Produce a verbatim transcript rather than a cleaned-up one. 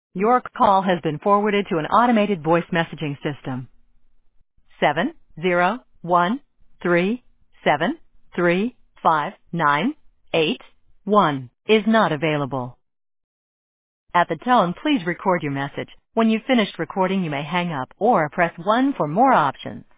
Your call has been forwarded to an automated voice messaging system. Seven zero one three seven three five nine eight one is not available. At the tone, please record your message. When you've finished recording, you may hang up or press one for more options.